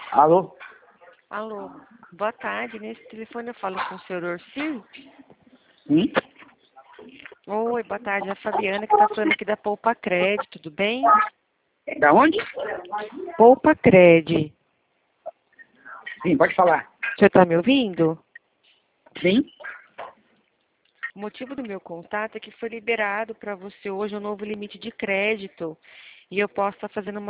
Alô? Alô, boa tarde. Nesse telefone eu falo com o senhor Orcir? Sim? Oi, boa tarde. É a Fabiana que está falando aqui da Poupa Cred, tudo bem? Da onde? Poupa Cred. Sim, pode falar. O senhor está me ouvindo? Sim? O motivo do meu contato é que foi liberado para você hoje um novo limite de crédito e eu posso estar fazendo uma